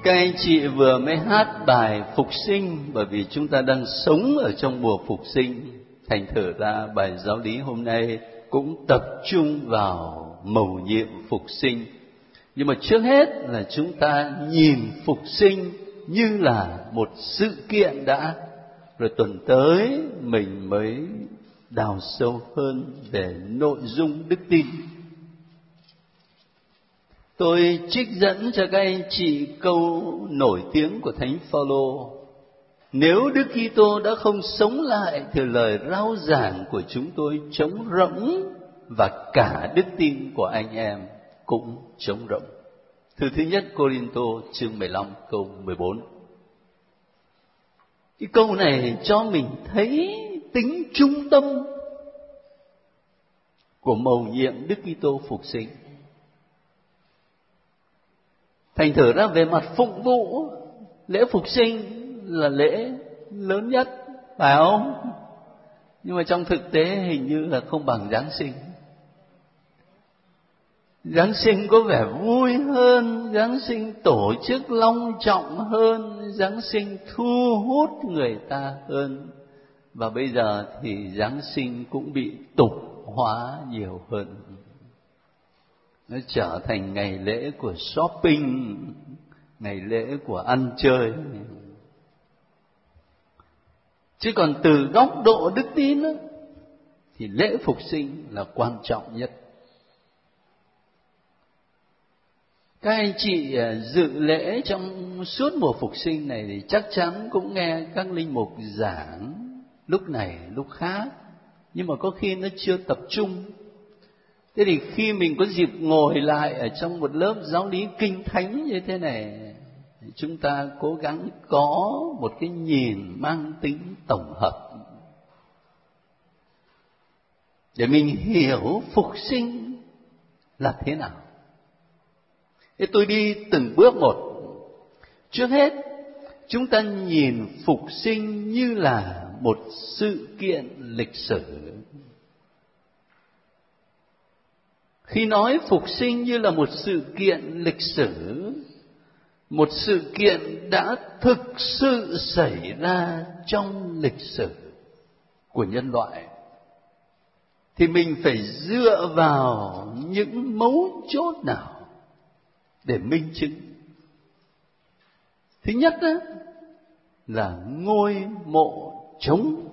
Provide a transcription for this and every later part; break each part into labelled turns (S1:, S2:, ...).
S1: Các anh chị vừa mới hát bài phục sinh, bởi vì chúng ta đang sống ở trong mùa phục sinh. Thành thử ra bài giáo lý hôm nay cũng tập trung vào mầu nhiệm phục sinh. Nhưng mà trước hết là chúng ta nhìn phục sinh như là một sự kiện đã, rồi tuần tới mình mới đào sâu hơn về nội dung đức tin. Tôi trích dẫn cho các anh chị câu nổi tiếng của Thánh Phaolô: nếu Đức Kitô đã không sống lại thì lời rao giảng của chúng tôi trống rỗng, và cả đức tin của anh em cũng trống rỗng. Thư thứ nhất Cô-rin-tô chương 15 câu 14. Cái câu này cho mình thấy tính trung tâm của mầu nhiệm Đức Kitô phục sinh. Thành thử ra về mặt phụng vụ, lễ phục sinh là lễ lớn nhất, phải không? Nhưng mà trong thực tế hình như là không bằng Giáng sinh. Giáng sinh có vẻ vui hơn, Giáng sinh tổ chức long trọng hơn, Giáng sinh thu hút người ta hơn. Và bây giờ thì Giáng sinh cũng bị tục hóa nhiều hơn. Nó trở thành ngày lễ của shopping, ngày lễ của ăn chơi. Chứ còn từ góc độ đức tin đó, thì lễ phục sinh là quan trọng nhất. Các anh chị dự lễ trong suốt mùa phục sinh này thì chắc chắn cũng nghe các linh mục giảng lúc này lúc khác, nhưng mà có khi nó chưa tập trung. Thế thì khi mình có dịp ngồi lại ở trong một lớp giáo lý kinh thánh như thế này, thì chúng ta cố gắng có một cái nhìn mang tính tổng hợp để mình hiểu phục sinh là thế nào. Thế tôi đi từng bước một. Trước hết, chúng ta nhìn phục sinh như là một sự kiện lịch sử. Khi nói phục sinh như là một sự kiện lịch sử, một sự kiện đã thực sự xảy ra trong lịch sử của nhân loại, thì mình phải dựa vào những mấu chốt nào để minh chứng. Thứ nhất đó là ngôi mộ trống.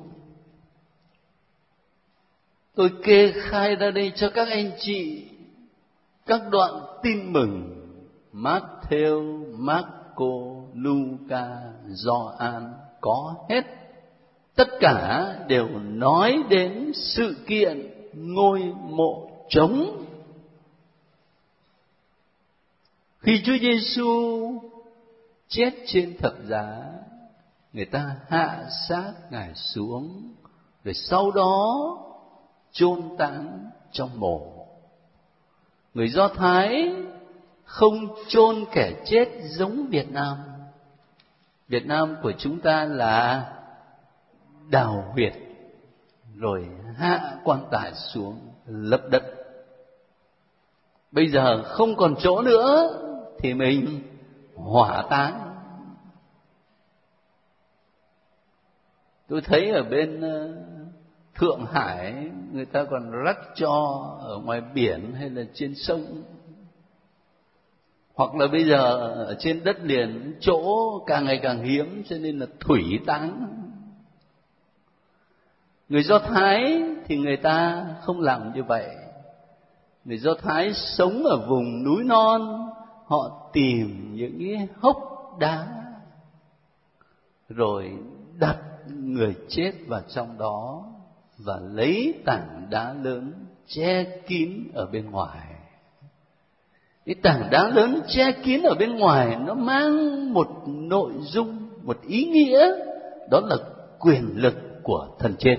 S1: Tôi kê khai ra đây cho các anh chị các đoạn tin mừng Matthew, Marco, Luca, Gioan, có hết. Tất cả đều nói đến sự kiện ngôi mộ trống. Khi Chúa Giêsu chết trên thập giá, người ta hạ xác Ngài xuống, rồi sau đó chôn táng trong mộ. Người Do Thái không chôn kẻ chết giống Việt Nam. Việt Nam của chúng ta là đào huyệt rồi hạ quan tài xuống lấp đất. Bây giờ không còn chỗ nữa thì mình hỏa táng. Tôi thấy ở bên Thượng Hải người ta còn rắc tro ở ngoài biển hay là trên sông, hoặc là bây giờ ở trên đất liền chỗ càng ngày càng hiếm cho nên là thủy táng. Người Do Thái thì người ta không làm như vậy. Người Do Thái sống ở vùng núi non, họ tìm những cái hốc đá rồi đặt người chết vào trong đó và lấy tảng đá lớn che kín ở bên ngoài. Cái tảng đá lớn che kín ở bên ngoài nó mang một nội dung, một ý nghĩa, đó là quyền lực của thần chết.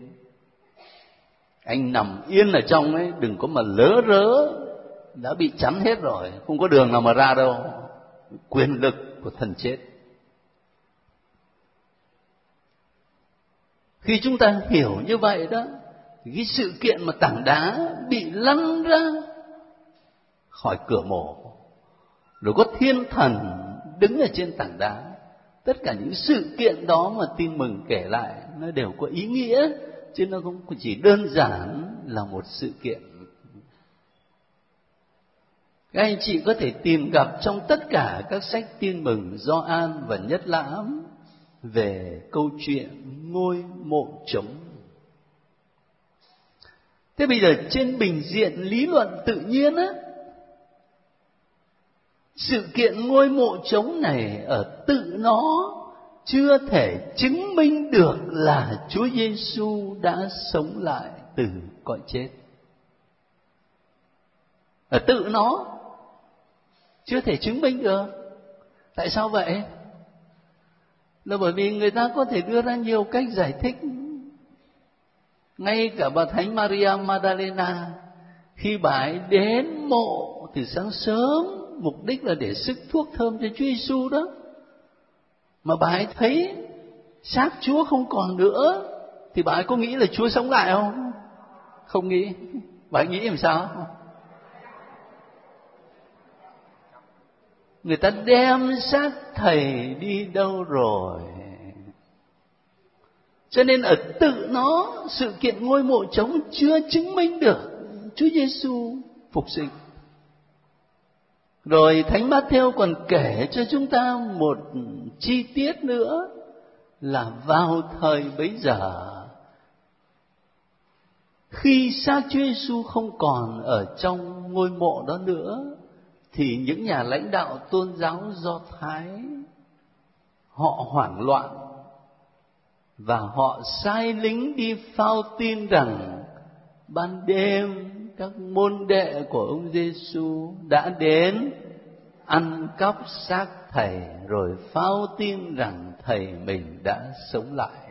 S1: Anh nằm yên ở trong ấy, đừng có mà lớ rớ, đã bị chắn hết rồi, không có đường nào mà ra đâu. Quyền lực của thần chết. Khi chúng ta hiểu như vậy đó, thì cái sự kiện mà tảng đá bị lăn ra khỏi cửa mộ, rồi có thiên thần đứng ở trên tảng đá. Tất cả những sự kiện đó mà Tin Mừng kể lại nó đều có ý nghĩa, chứ nó không chỉ đơn giản là một sự kiện. Các anh chị có thể tìm gặp trong tất cả các sách Tin Mừng Gioan và Nhất Lãm về câu chuyện ngôi mộ trống. Thế bây giờ trên bình diện lý luận tự nhiên á, sự kiện ngôi mộ trống này ở tự nó chưa thể chứng minh được là Chúa Giêsu đã sống lại từ cõi chết. Ở tự nó chưa thể chứng minh được. Tại sao vậy? Là bởi vì người ta có thể đưa ra nhiều cách giải thích. Ngay cả bà Thánh Maria Magdalena, khi bà ấy đến mộ từ sáng sớm, mục đích là để sức thuốc thơm cho Chúa Giêsu đó, mà bà ấy thấy xác Chúa không còn nữa, thì bà ấy có nghĩ là Chúa sống lại không? Không nghĩ. Bà ấy nghĩ làm sao? Người ta đem xác thầy đi đâu rồi? Cho nên ở tự nó, sự kiện ngôi mộ trống chưa chứng minh được Chúa Giêsu phục sinh. Rồi Thánh Mát-thêu còn kể cho chúng ta một chi tiết nữa, là vào thời bấy giờ, khi xác Chúa Giêsu không còn ở trong ngôi mộ đó nữa, thì những nhà lãnh đạo tôn giáo Do Thái họ hoảng loạn và họ sai lính đi phao tin rằng ban đêm các môn đệ của ông Giêsu đã đến ăn cắp xác thầy, rồi phao tin rằng thầy mình đã sống lại.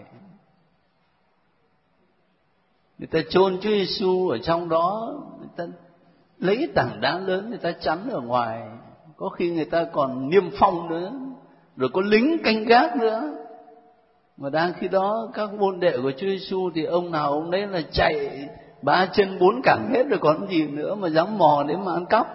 S1: Người ta chôn Chúa Giêsu ở trong đó, người ta lấy tảng đá lớn người ta chắn ở ngoài, có khi người ta còn niêm phong nữa, rồi có lính canh gác nữa. Mà đang khi đó các môn đệ của Chúa Giêsu thì ông nào ông đấy là chạy ba chân bốn cẳng hết rồi, còn gì nữa mà dám mò đến mà ăn cắp.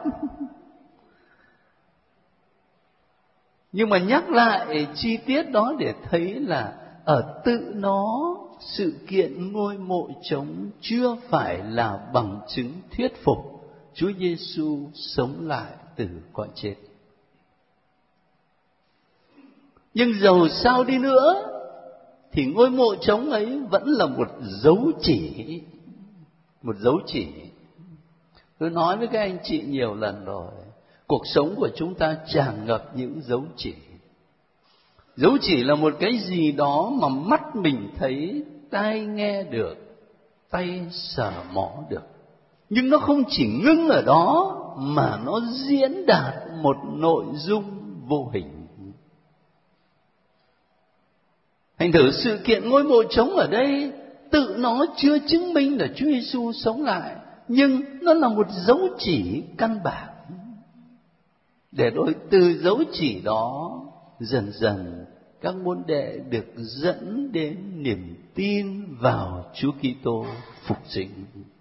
S1: Nhưng mà nhắc lại chi tiết đó để thấy là ở tự nó, sự kiện ngôi mộ trống chưa phải là bằng chứng thuyết phục Chúa Giêsu sống lại từ cõi chết. Nhưng dầu sao đi nữa thì ngôi mộ trống ấy vẫn là một dấu chỉ. Một dấu chỉ. Tôi nói với các anh chị nhiều lần rồi, cuộc sống của chúng ta tràn ngập những dấu chỉ. Dấu chỉ là một cái gì đó mà mắt mình thấy, tai nghe được, tay sờ mó được. Nhưng nó không chỉ ngưng ở đó, mà nó diễn đạt một nội dung vô hình. Thành thử sự kiện ngôi mộ trống ở đây tự nó chưa chứng minh là Chúa Giêsu sống lại, nhưng nó là một dấu chỉ căn bản. Để rồi từ dấu chỉ đó dần dần các môn đệ được dẫn đến niềm tin vào Chúa Kitô phục sinh.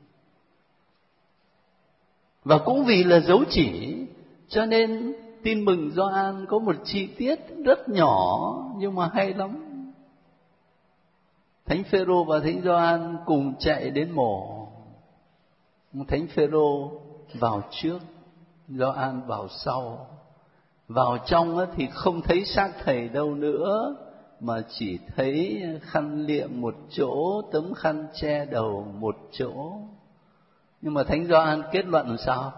S1: Và cũng vì là dấu chỉ cho nên Tin Mừng Gioan có một chi tiết rất nhỏ nhưng mà hay lắm. Thánh Phêrô và Thánh Gioan cùng chạy đến mộ. Thánh Phêrô vào trước, Gioan vào sau. Vào trong thì không thấy xác thầy đâu nữa, mà chỉ thấy khăn liệm một chỗ, tấm khăn che đầu một chỗ. Nhưng mà Thánh Gioan kết luận làm sao?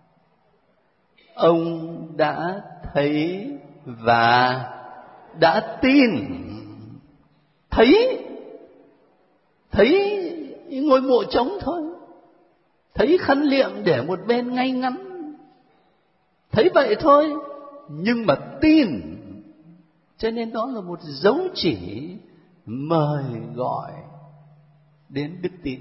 S1: Ông đã thấy và đã tin. Thấy ngôi mộ trống thôi, thấy khăn liệm để một bên ngay ngắn, thấy vậy thôi, nhưng mà tin. Cho nên đó là một dấu chỉ mời gọi đến đức tin.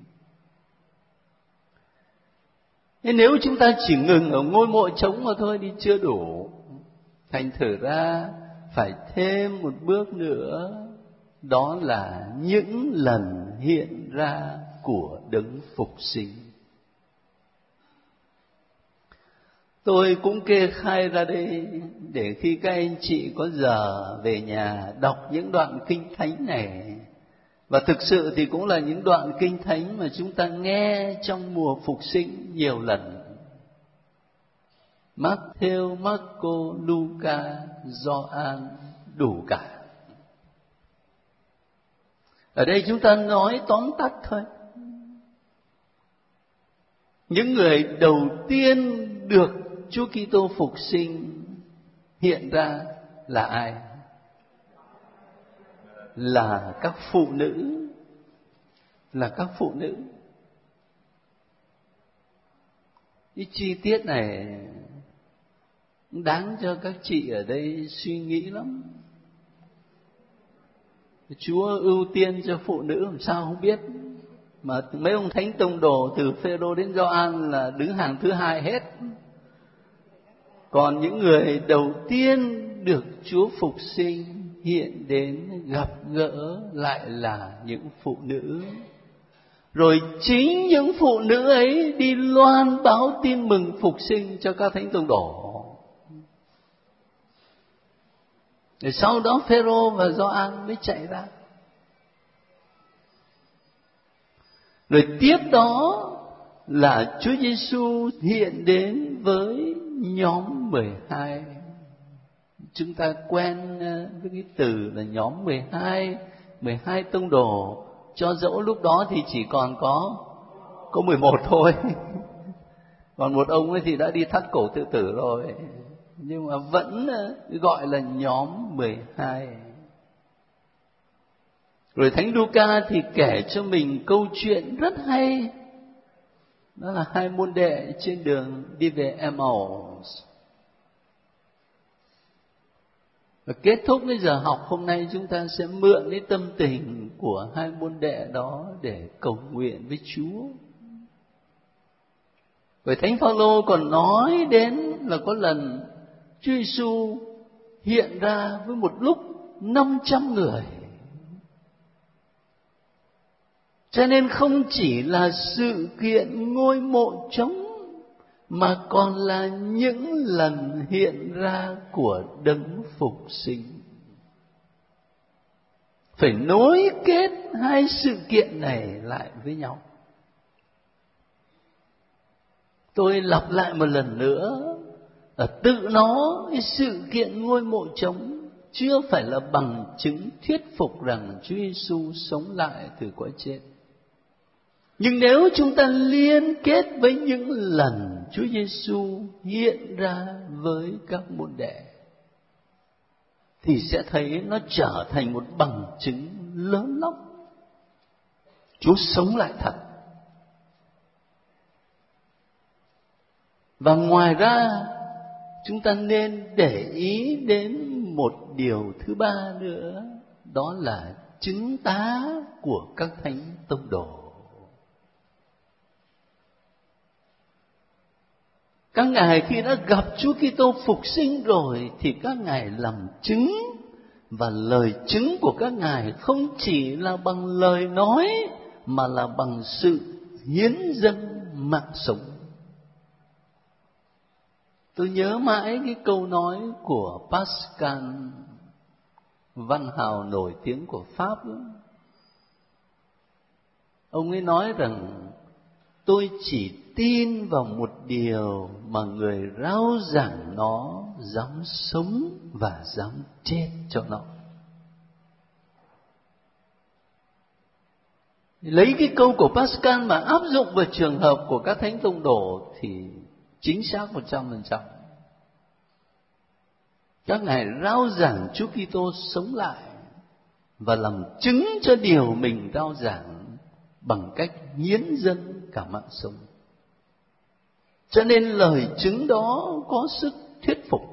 S1: Nên nếu chúng ta chỉ ngừng ở ngôi mộ trống mà thôi thì chưa đủ. Thành thử ra phải thêm một bước nữa, đó là những lần hiện ra của đấng phục sinh. Tôi cũng kê khai ra đây để khi các anh chị có giờ về nhà đọc những đoạn kinh thánh này. Và thực sự thì cũng là những đoạn kinh thánh mà chúng ta nghe trong mùa phục sinh nhiều lần. Matthew, Marco, Luca, Gioan, đủ cả. Ở đây chúng ta nói tóm tắt thôi. Những người đầu tiên được Chúa Kitô phục sinh hiện ra là ai? Là các phụ nữ. Là các phụ nữ. Cái chi tiết này đáng cho các chị ở đây suy nghĩ lắm. Chúa ưu tiên cho phụ nữ làm sao không biết. Mà mấy ông thánh tông đồ từ Phêrô đến Gioan là đứng hàng thứ hai hết. Còn những người đầu tiên được Chúa phục sinh hiện đến gặp gỡ lại là những phụ nữ. Rồi chính những phụ nữ ấy đi loan báo tin mừng phục sinh cho các thánh tông đồ. Rồi sau đó Phêrô và Gioan mới chạy ra. Rồi tiếp đó là Chúa Giêsu hiện đến với nhóm 12. Chúng ta quen với cái từ là nhóm 12 tông đồ. Cho dẫu lúc đó thì chỉ còn có 11 thôi. Còn một ông ấy thì đã đi thắt cổ tự tử rồi. Nhưng mà vẫn gọi là nhóm 12. Rồi Thánh Luca thì kể cho mình câu chuyện rất hay. Đó là hai môn đệ trên đường đi về Emmaus. Và kết thúc cái giờ học hôm nay chúng ta sẽ mượn cái tâm tình của hai môn đệ đó để cầu nguyện với Chúa. Rồi Thánh Phaolô còn nói đến là có lần Chúa Giêsu hiện ra với một lúc 500 người. Cho nên không chỉ là sự kiện ngôi mộ trống, mà còn là những lần hiện ra của đấng phục sinh. Phải nối kết hai sự kiện này lại với nhau. Tôi lặp lại một lần nữa, tự nó cái sự kiện ngôi mộ trống chưa phải là bằng chứng thuyết phục rằng Chúa Giêsu sống lại từ cõi chết. Nhưng nếu chúng ta liên kết với những lần Chúa Giêsu hiện ra với các môn đệ, thì sẽ thấy nó trở thành một bằng chứng lớn lắm. Chúa sống lại thật. Và ngoài ra, chúng ta nên để ý đến một điều thứ ba nữa, đó là chứng tá của các thánh tông đồ. Các ngài khi đã gặp Chúa Kitô phục sinh rồi thì các ngài làm chứng, và lời chứng của các ngài không chỉ là bằng lời nói mà là bằng sự hiến dâng mạng sống. Tôi nhớ mãi cái câu nói của Pascal, văn hào nổi tiếng của Pháp đó. Ông ấy nói rằng tôi chỉ tin vào một điều mà người rao giảng nó dám sống và dám chết cho nó. Lấy cái câu của Pascal mà áp dụng vào trường hợp của các thánh tông đồ thì chính xác 100%. Các ngài rao giảng Chúa Kitô sống lại và làm chứng cho điều mình rao giảng bằng cách hiến dâng cả mạng sống. Cho nên lời chứng đó có sức thuyết phục.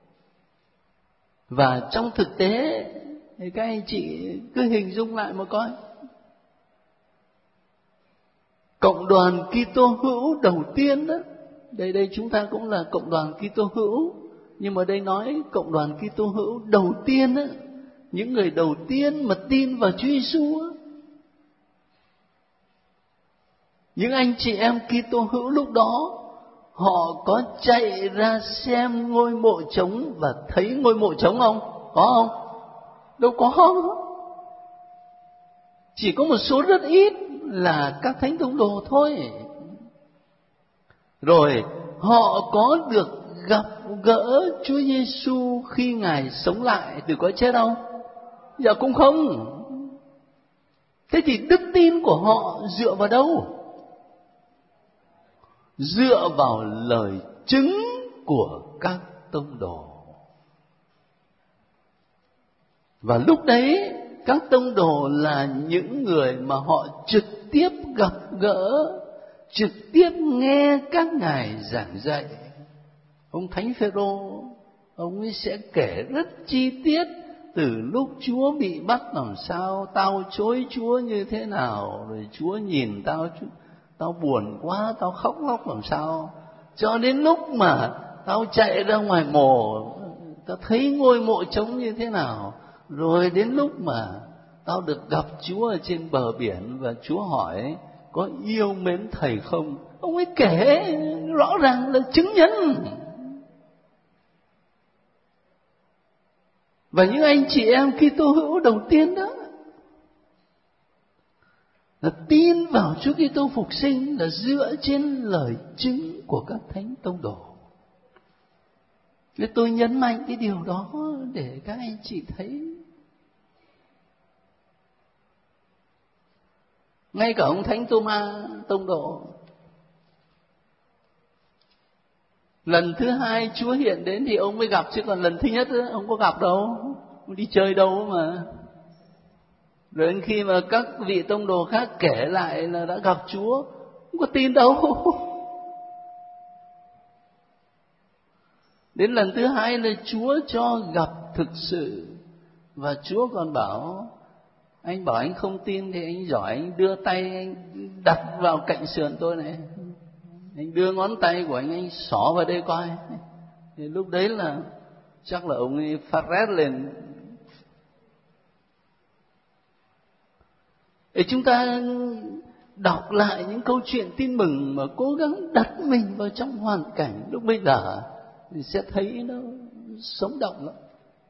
S1: Và trong thực tế thì các anh chị cứ hình dung lại một coi. Cộng đoàn Kitô hữu đầu tiên đó, đây chúng ta cũng là cộng đoàn Kitô hữu, nhưng mà đây nói cộng đoàn Kitô hữu đầu tiên đó, những người đầu tiên mà tin vào Chúa Giêsu, những anh chị em Kitô hữu lúc đó, họ có chạy ra xem ngôi mộ trống và thấy ngôi mộ trống không? Có không? Đâu có. Chỉ có một số rất ít là các thánh tông đồ thôi. Rồi họ có được gặp gỡ Chúa Giêsu khi Ngài sống lại từ cõi chết không? Dạ cũng không. Thế thì đức tin của họ dựa vào đâu? Dựa vào lời chứng của các tông đồ. Và lúc đấy các tông đồ là những người mà họ trực tiếp gặp gỡ, trực tiếp nghe các ngài giảng dạy. Ông Thánh Phêrô, ông ấy sẽ kể rất chi tiết từ lúc Chúa bị bắt làm sao, tao chối Chúa như thế nào, rồi Chúa nhìn tao buồn quá, tao khóc làm sao, cho đến lúc mà tao chạy ra ngoài mộ, tao thấy ngôi mộ trống như thế nào, rồi đến lúc mà tao được gặp Chúa ở trên bờ biển và Chúa hỏi có yêu mến thầy không. Ông ấy kể rõ ràng là chứng nhân. Và những anh chị em Kitô hữu đầu tiên đó là tin vào Chúa Kitô phục sinh là dựa trên lời chứng của các thánh tông đồ. Nên tôi nhấn mạnh cái điều đó để các anh chị thấy. Ngay cả ông Thánh Tô-ma tông đồ, lần thứ hai Chúa hiện đến thì ông mới gặp, chứ còn lần thứ nhất ông có gặp đâu, ông đi chơi đâu mà. Rồi đến khi mà các vị tông đồ khác kể lại là đã gặp Chúa, không có tin đâu. Đến lần thứ hai là Chúa cho gặp thực sự, và Chúa còn bảo, anh bảo anh không tin thì anh giỏi, anh đưa tay anh đặt vào cạnh sườn tôi này, anh đưa ngón tay của anh xỏ vào đây coi. Thì lúc đấy là chắc là ông ấy phát rét lên. Để chúng ta đọc lại những câu chuyện tin mừng mà cố gắng đặt mình vào trong hoàn cảnh lúc bây giờ thì sẽ thấy nó sống động lắm.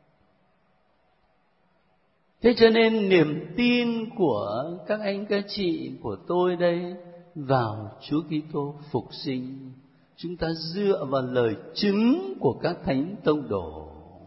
S1: Thế cho nên niềm tin của các anh các chị, của tôi đây vào Chúa Kitô phục sinh, chúng ta dựa vào lời chứng của các thánh tông đồ,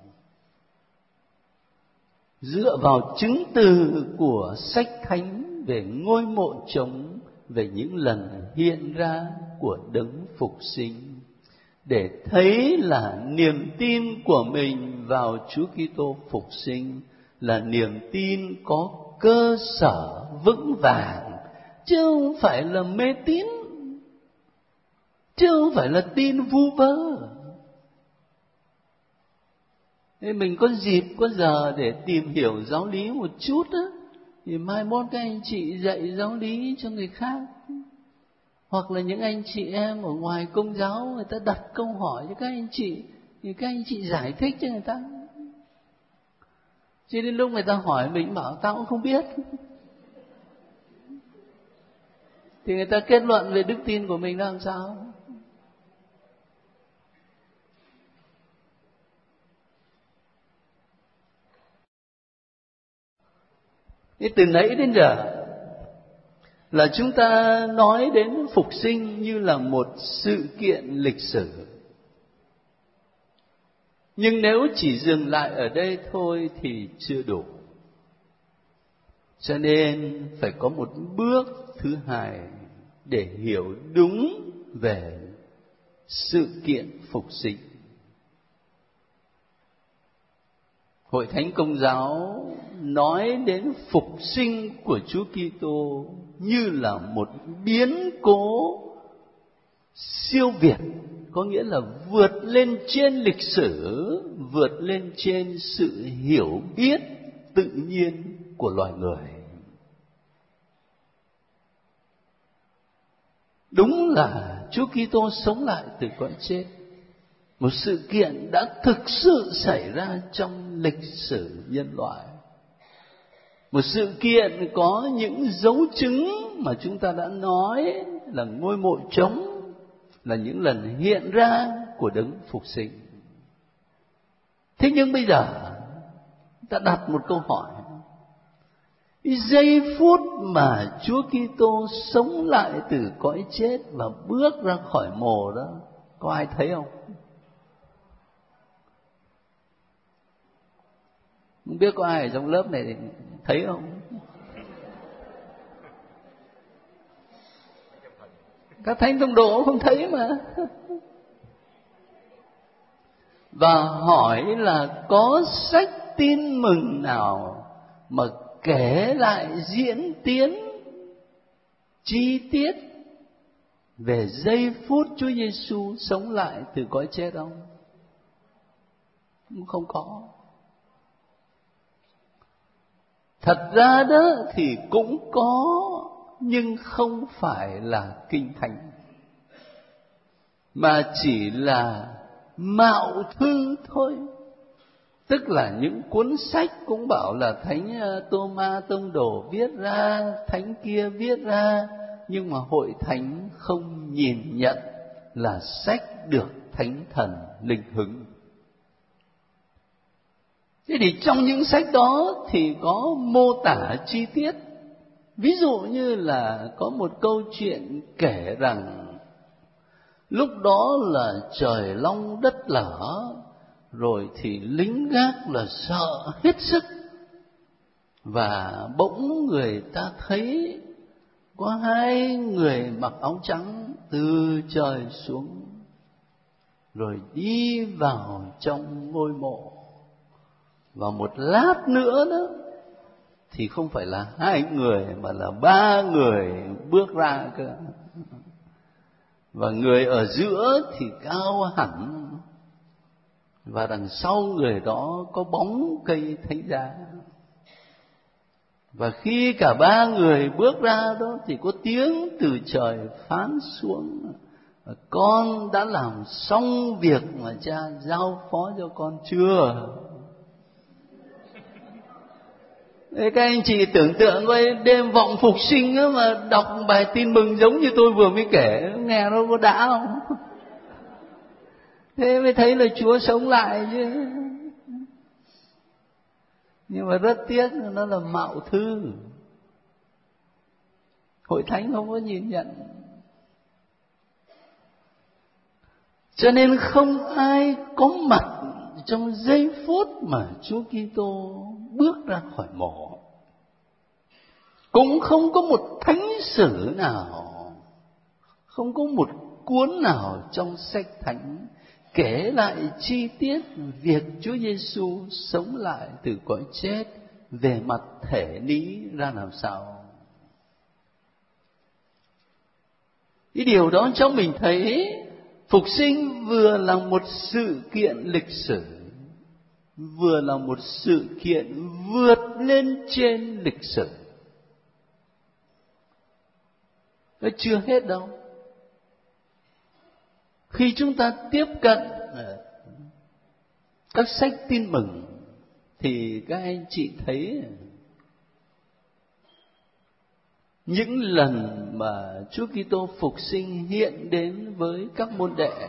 S1: dựa vào chứng từ của sách thánh về ngôi mộ trống, về những lần hiện ra của đấng phục sinh, để thấy là niềm tin của mình vào Chúa Kitô phục sinh là niềm tin có cơ sở vững vàng, chứ không phải là mê tín, chứ không phải là tin vu vơ. Nên mình có dịp, có giờ để tìm hiểu giáo lý một chút á, thì mai mốt các anh chị dạy giáo lý cho người khác, hoặc là những anh chị em ở ngoài công giáo người ta đặt câu hỏi cho các anh chị thì các anh chị giải thích cho người ta. Chứ đến lúc người ta hỏi mình bảo tao cũng không biết, thì người ta kết luận về đức tin của mình làm sao? Thế từ nãy đến giờ là chúng ta nói đến phục sinh như là một sự kiện lịch sử. Nhưng nếu chỉ dừng lại ở đây thôi thì chưa đủ. Cho nên phải có một bước thứ hai để hiểu đúng về sự kiện phục sinh. Hội Thánh Công giáo nói đến phục sinh của Chúa Kitô như là một biến cố siêu việt, có nghĩa là vượt lên trên lịch sử, vượt lên trên sự hiểu biết tự nhiên của loài người. Đúng là Chúa Kitô sống lại từ cõi chết, một sự kiện đã thực sự xảy ra trong lịch sử nhân loại, một sự kiện có những dấu chứng mà chúng ta đã nói là ngôi mộ trống, là những lần hiện ra của đấng phục sinh. Thế nhưng bây giờ ta đặt một câu hỏi: giây phút mà Chúa Kitô sống lại từ cõi chết và bước ra khỏi mồ đó, có ai thấy không? Không biết có ai ở trong lớp này thấy không? Các thánh tông đồ không thấy mà. Và hỏi là có sách tin mừng nào mà kể lại diễn tiến chi tiết về giây phút Chúa Giêsu sống lại từ cõi chết không? Không có. Thật ra đó thì cũng có, nhưng không phải là kinh thánh, mà chỉ là mạo thư thôi. Tức là những cuốn sách cũng bảo là Thánh Tô-ma Tông Đồ viết ra, thánh kia viết ra, nhưng mà hội thánh không nhìn nhận là sách được Thánh Thần linh hứng. Thế thì trong những sách đó thì có mô tả chi tiết. Ví dụ như là có một câu chuyện kể rằng lúc đó là trời long đất lở, rồi thì lính gác là sợ hết sức, và bỗng người ta thấy có hai người mặc áo trắng từ trời xuống, rồi đi vào trong ngôi mộ. Và một lát nữa đó thì không phải là hai người mà là ba người bước ra cơ. Và người ở giữa thì cao hẳn, và đằng sau người đó có bóng cây thánh giá. Và khi cả ba người bước ra đó thì có tiếng từ trời phán xuống: con đã làm xong việc mà cha giao phó cho con chưa? Thế các anh chị tưởng tượng coi, đêm vọng phục sinh đó mà đọc bài tin mừng giống như tôi vừa mới kể, nghe nó có đã không? Thế mới thấy là Chúa sống lại chứ. Nhưng mà rất tiếc nó là mạo thư, hội thánh không có nhìn nhận. Cho nên không ai có mặt trong giây phút mà Chúa Kitô bước ra khỏi mộ. Cũng không có một thánh sử nào, không có một cuốn nào trong sách thánh kể lại chi tiết việc Chúa Giêsu sống lại từ cõi chết về mặt thể lý ra làm sao. Cái điều đó cho mình thấy phục sinh vừa là một sự kiện lịch sử, vừa là một sự kiện vượt lên trên lịch sử. Nó chưa hết đâu. Khi chúng ta tiếp cận các sách tin mừng thì các anh chị thấy những lần mà Chúa Kitô phục sinh hiện đến với các môn đệ,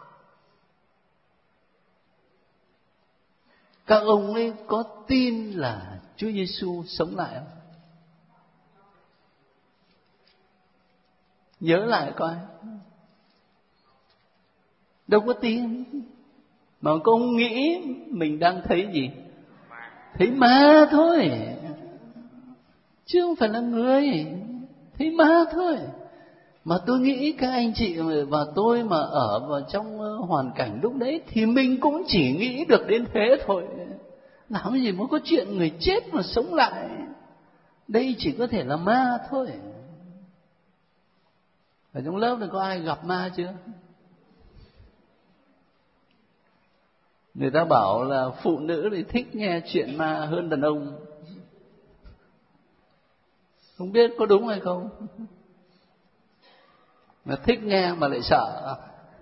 S1: các ông ấy có tin là Chúa Giêsu sống lại không? Nhớ lại coi. Đâu có tin. Mà các ông nghĩ mình đang thấy gì? Thấy ma thôi, chứ không phải là người. Thấy ma thôi. Mà tôi nghĩ các anh chị và tôi mà ở vào trong hoàn cảnh lúc đấy thì mình cũng chỉ nghĩ được đến thế thôi. Làm gì mà có chuyện người chết mà sống lại. Đây chỉ có thể là ma thôi. Ở trong lớp này có ai gặp ma chưa? Người ta bảo là phụ nữ thì thích nghe chuyện ma hơn đàn ông. Không biết có đúng hay không? Mà thích nghe mà lại sợ.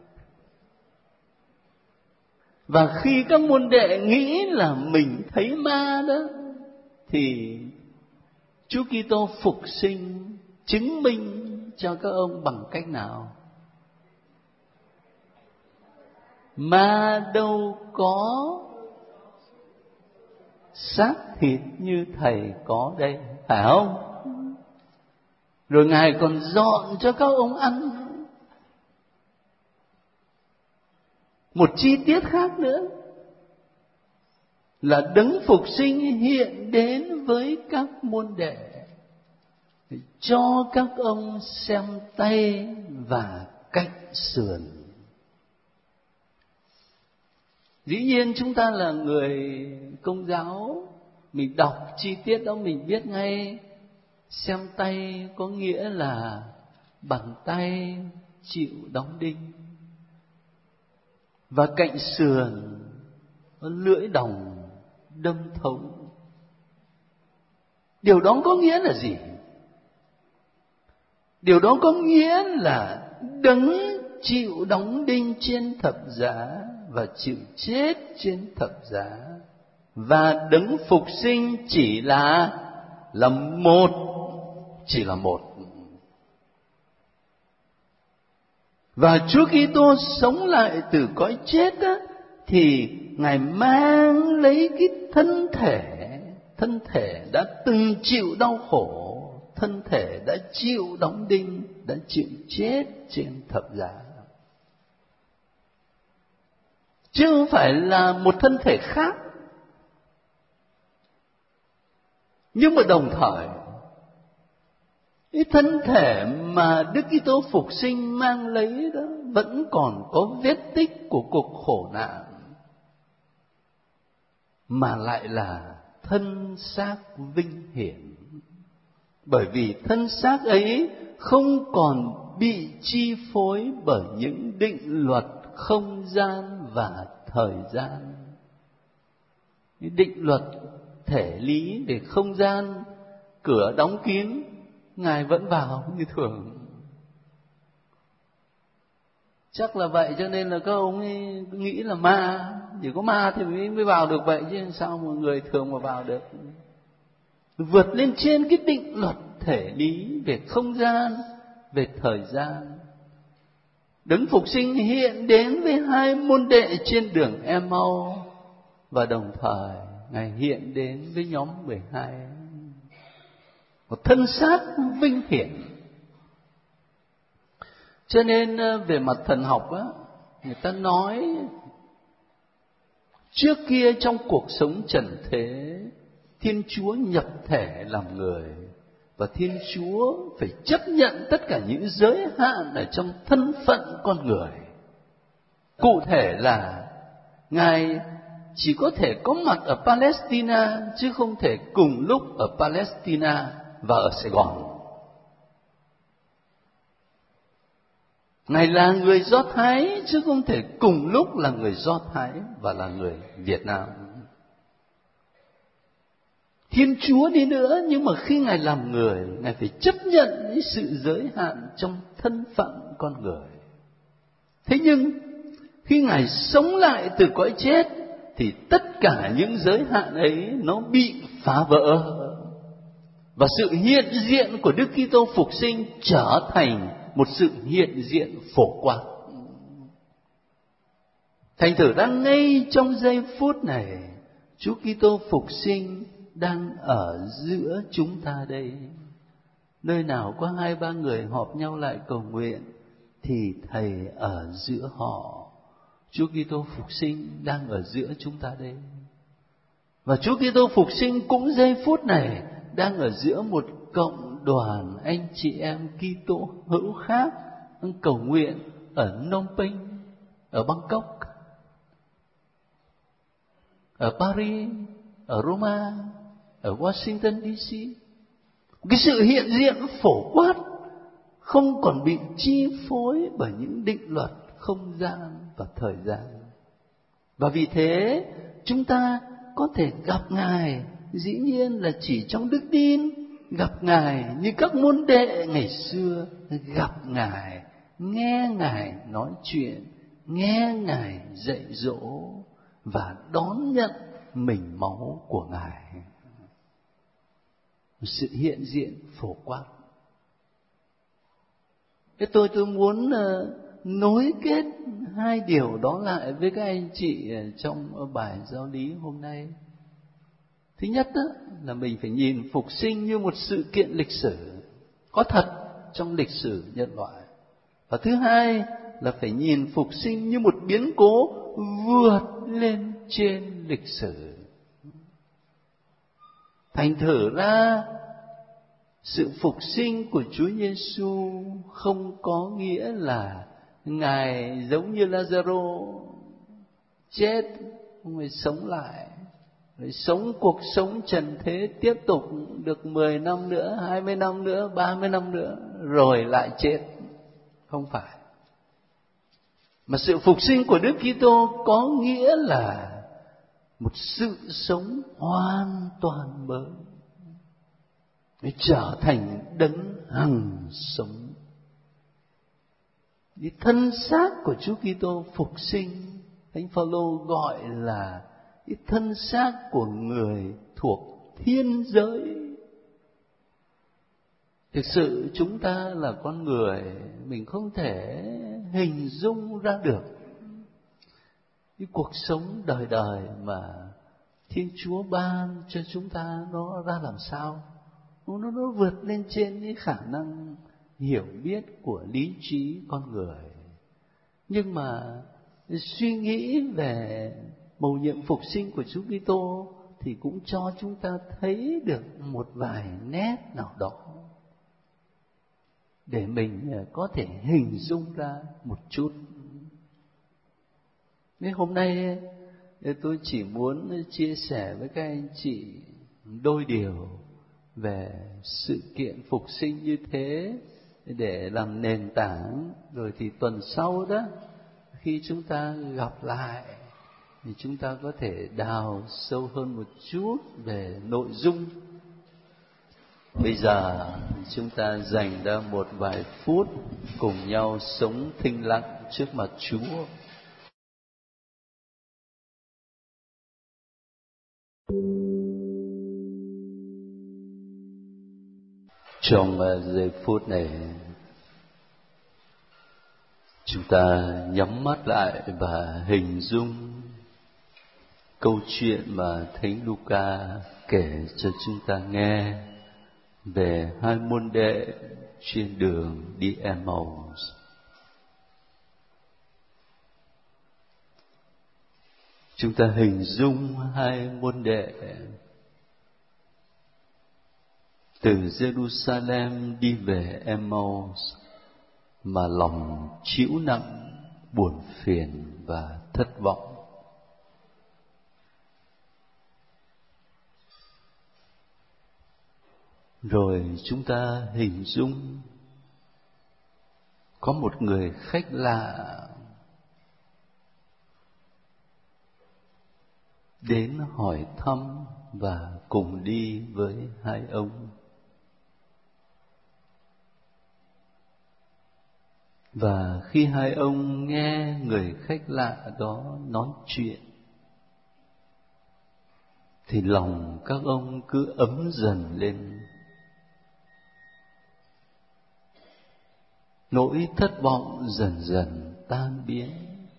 S1: Và khi các môn đệ nghĩ là mình thấy ma đó, thì Chúa Kitô phục sinh chứng minh cho các ông bằng cách nào? mà đâu có xác thịt như Thầy có đây, phải không? Rồi Ngài còn dọn cho các ông ăn. Một chi tiết khác nữa là Đấng Phục Sinh hiện đến với các môn đệ, cho các ông xem tay và cạnh sườn. Dĩ nhiên chúng ta là người Công giáo, mình đọc chi tiết đó mình biết ngay. Xem tay có nghĩa là bàn tay chịu đóng đinh, và cạnh sườn lưỡi đồng đâm thấu. Điều đó có nghĩa là gì? Điều đó có nghĩa là Đấng chịu đóng đinh trên thập giá và chịu chết trên thập giá, và Đấng Phục Sinh chỉ là một. Và Chúa Kitô sống lại từ cõi chết á, thì Ngài mang lấy cái thân thể đã từng chịu đau khổ, thân thể đã chịu đóng đinh, đã chịu chết trên thập giá, chứ không phải là một thân thể khác. Nhưng mà đồng thời, cái thân thể mà Đức Kitô Phục Sinh mang lấy đó vẫn còn có vết tích của cuộc khổ nạn, mà lại là thân xác vinh hiển. Bởi vì thân xác ấy không còn bị chi phối bởi những định luật không gian và thời gian. Những định luật thể lý về không gian, cửa đóng kín, Ngài vẫn vào như thường. Chắc là vậy cho nên là các ông ấy nghĩ là ma, chỉ có ma thì mới vào được vậy, chứ sao một người thường mà vào được. Vượt lên trên cái định luật thể lý về không gian, về thời gian. Đấng Phục Sinh hiện đến với hai môn đệ trên đường Emau, và đồng thời Ngài hiện đến với nhóm 12. Một thân xác vinh hiển. Cho nên về mặt thần học á, người ta nói trước kia trong cuộc sống trần thế, Thiên Chúa nhập thể làm người, và Thiên Chúa phải chấp nhận tất cả những giới hạn ở trong thân phận con người. Cụ thể là Ngài chỉ có thể có mặt ở Palestine, chứ không thể cùng lúc ở Palestine và ở Sài Gòn. Ngài là người Do Thái, chứ không thể cùng lúc là người Do Thái và là người Việt Nam. Thiên Chúa đi nữa, nhưng mà khi Ngài làm người, Ngài phải chấp nhận những sự giới hạn trong thân phận con người. Thế nhưng khi Ngài sống lại từ cõi chết, thì tất cả những giới hạn ấy nó bị phá vỡ, và sự hiện diện của Đức Kitô Phục Sinh trở thành một sự hiện diện phổ quát. Thành thử ra ngay trong giây phút này, Chúa Kitô Phục Sinh đang ở giữa chúng ta đây. Nơi nào có 2-3 người họp nhau lại cầu nguyện, thì Thầy ở giữa họ. Chúa Kitô Phục Sinh đang ở giữa chúng ta đây. Và Chúa Kitô Phục Sinh cũng giây phút này đang ở giữa một cộng đoàn anh chị em Kitô hữu khác đang cầu nguyện ở Phnom Penh, ở Bangkok, ở Paris, ở Roma, ở Washington DC. Cái sự hiện diện phổ quát, không còn bị chi phối bởi những định luật không gian và thời gian. Và vì thế chúng ta có thể gặp Ngài, dĩ nhiên là chỉ trong đức tin, gặp Ngài như các môn đệ ngày xưa gặp Ngài, nghe Ngài nói chuyện, nghe Ngài dạy dỗ và đón nhận mình máu của Ngài. Sự hiện diện phổ quát. Thế tôi muốn nối kết hai điều đó lại với các anh chị trong bài giáo lý hôm nay. Thứ nhất đó, là mình phải nhìn phục sinh như một sự kiện lịch sử có thật trong lịch sử nhân loại. Và thứ hai là phải nhìn phục sinh như một biến cố vượt lên trên lịch sử. Thành thử ra sự phục sinh của Chúa Giêsu không có nghĩa là Ngài giống như Lazaro chết rồi sống lại, rồi sống cuộc sống trần thế tiếp tục được 10 năm nữa, 20 năm nữa, 30 năm nữa rồi lại chết. Không phải. Mà sự phục sinh của Đức Kitô có nghĩa là một sự sống hoàn toàn mới, để trở thành đấng hằng sống. Cái thân xác của Chúa Kitô phục sinh, Thánh Phaolô gọi là cái thân xác của người thuộc thiên giới. Thực sự chúng ta là con người, mình không thể hình dung ra được cái cuộc sống đời đời mà Thiên Chúa ban cho chúng ta nó ra làm sao. Nó vượt lên trên những khả năng hiểu biết của lý trí con người. Nhưng mà suy nghĩ về mầu nhiệm phục sinh của Chúa Kitô thì cũng cho chúng ta thấy được một vài nét nào đó để mình có thể hình dung ra một chút. Nên hôm nay tôi chỉ muốn chia sẻ với các anh chị đôi điều về sự kiện phục sinh như thế để làm nền tảng. Rồi thì tuần sau đó, khi chúng ta gặp lại thì chúng ta có thể đào sâu hơn một chút về nội dung. Bây giờ chúng ta dành ra một vài phút cùng nhau sống thinh lặng trước mặt Chúa. Trong giây phút này, chúng ta nhắm mắt lại và hình dung câu chuyện mà Thánh Luca kể cho chúng ta nghe về hai môn đệ trên đường đi Emmaus. Chúng ta hình dung hai môn đệ từ Jerusalem đi về Emmaus mà lòng trĩu nặng, buồn phiền và thất vọng. Rồi chúng ta hình dung có một người khách lạ đến hỏi thăm và cùng đi với hai ông. Và khi hai ông nghe người khách lạ đó nói chuyện thì lòng các ông cứ ấm dần lên. Nỗi thất vọng dần dần tan biến,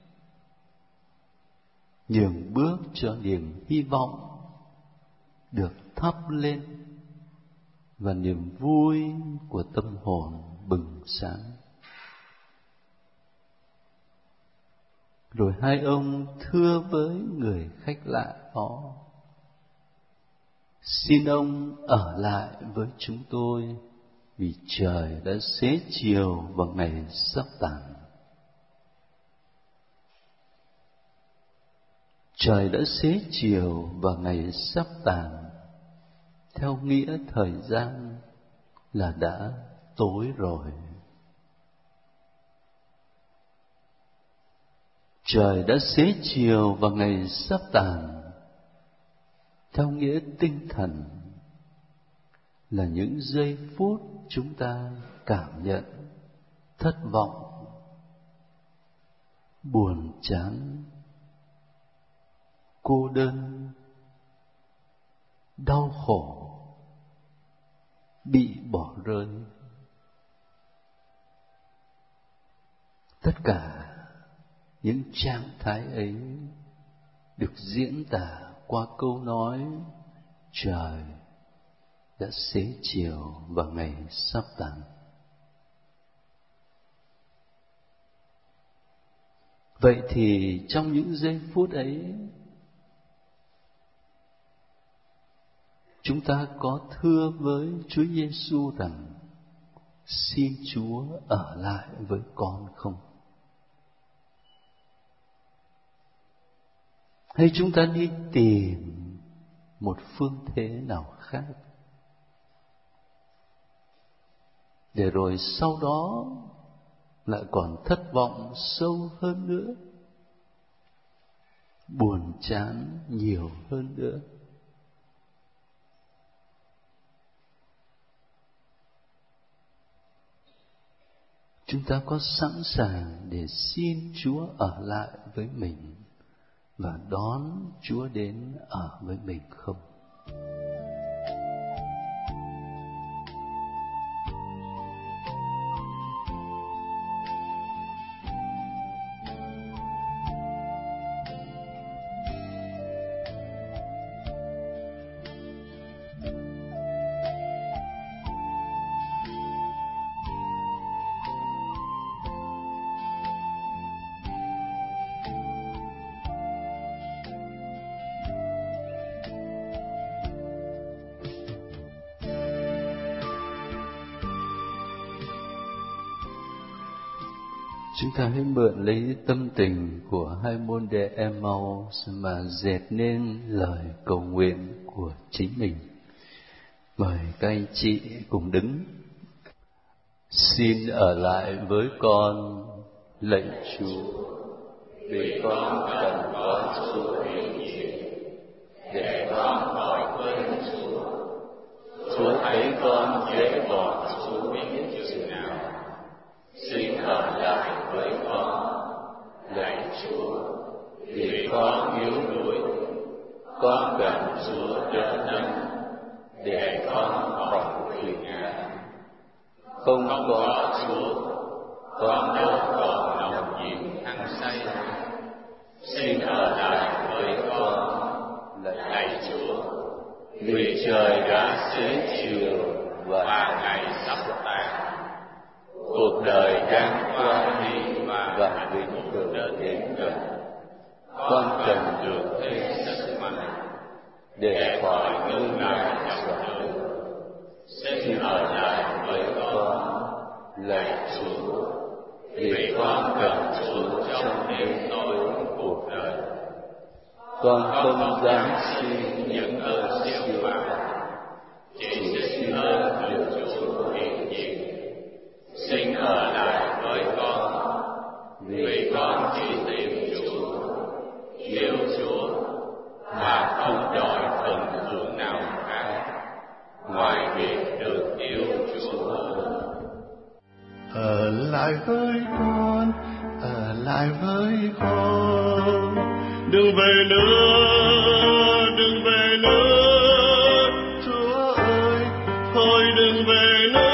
S1: nhường bước cho niềm hy vọng được thắp lên và niềm vui của tâm hồn bừng sáng. Rồi hai ông thưa với người khách lạ đó: xin ông ở lại với chúng tôi, vì trời đã xế chiều và ngày sắp tàn. Trời đã xế chiều và ngày sắp tàn, theo nghĩa thời gian là đã tối rồi. Trời đã xế chiều và ngày sắp tàn, theo nghĩa tinh thần là những giây phút chúng ta cảm nhận thất vọng, buồn chán, cô đơn, đau khổ, bị bỏ rơi. Tất cả những trạng thái ấy được diễn tả qua câu nói trời đã xế chiều và ngày sắp tàn. Vậy thì trong những giây phút ấy, chúng ta có thưa với Chúa Giêsu rằng xin Chúa ở lại với con không? Hay chúng ta đi tìm một phương thế nào khác, để rồi sau đó lại còn thất vọng sâu hơn nữa, buồn chán nhiều hơn nữa? Chúng ta có sẵn sàng để xin Chúa ở lại với mình và đón Chúa đến ở với mình không? Chúng ta hãy mượn lấy tâm tình của hai môn đệ Emmaus mà dệt nên lời cầu nguyện của chính mình. Mời các anh chị cùng đứng. Xin ở lại với con, lạy Chúa, vì con cần có Chúa hiện diện, để con hỏi quên Chúa. Chúa thấy con dễ bỏ Chúa biết chừng nào. Xin ở lại với con, lạy Chúa, vì con yếu đuối, con cần Chúa đỡ nâng, để con khỏi quỵ ngã. Không có Chúa, con đâu còn nồng nhiệt hăng say. Xin ở lại với con, lạy Chúa, vì trời đã xế chiều và ngày sắp tàn. Cuộc đời đang qua đi và vĩnh cửu đến gần. Con cần được thêm sức mạnh để khỏi ngưng lại dòng đời. Xin ở lại với con, lạy Chúa, vì con cần Chúa trong đêm tối cuộc đời. Con không dám xin những ơn siêu phàm, chỉ xin ơn được Chúa hiện diện. Xin ở lại với con, vì con chỉ tìm Chúa, yêu Chúa, mà không đòi phần thưởng nào khác, ngoài việc được yêu Chúa.
S2: Ở lại với con, ở lại với con, đừng về nữa, đừng về nữa, Chúa ơi, thôi đừng về nữa.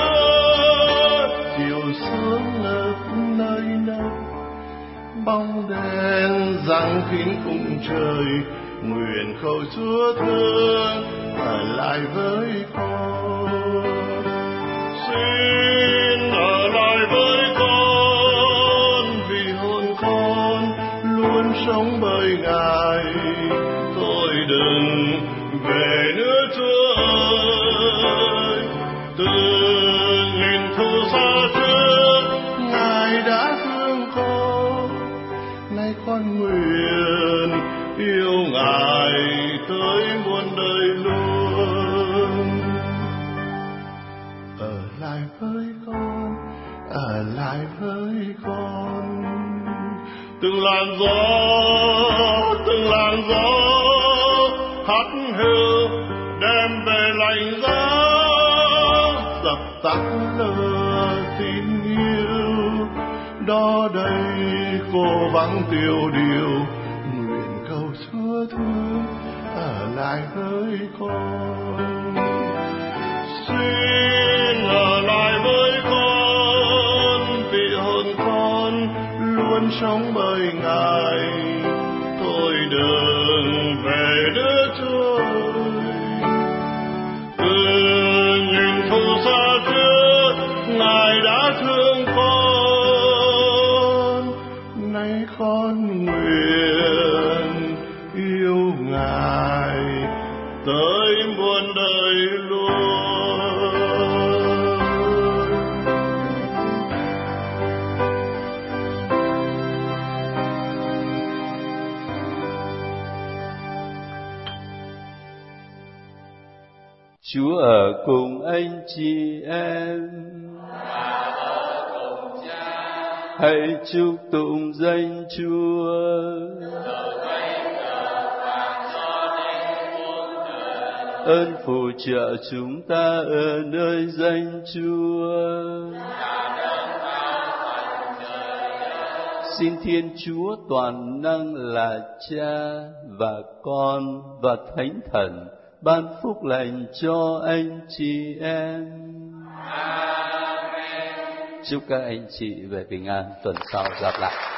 S2: Bóng đèn giăng kín khung trời, nguyện cầu Chúa thương ở lại với con. Xin ở lại với con, vì hồn con luôn sống bởi Ngài. Thôi đừng về nữa Chúa ơi, từ nghìn thu xa trước Ngài đã thương con. Nay con nguyện yêu Ngài tới muôn đời luôn. Ở lại với con, ở lại với con. Từng làn gió hắt hiu đem về lạnh giá, dập tắt lửa tin yêu. Đó đây cô vắng tiêu điều, nguyện cầu Chúa thương ở lại với con. Xin ở lại với con, vì hồn con luôn con sống bởi Ngài. Tôi đường về Đức Chúa nhìn thu xa trước, Ngài đã thương con. Nay con nguyện yêu Ngài tới muôn đời luôn.
S1: Chúa ở cùng anh chị em. Hãy chúc tụng danh Chúa. Ơn phù trợ chúng ta ở nơi danh Chúa. Xin Thiên Chúa toàn năng là Cha và Con và Thánh Thần ban phúc lành cho anh chị em. Amen. Chúc các anh chị về bình an, tuần sau gặp lại.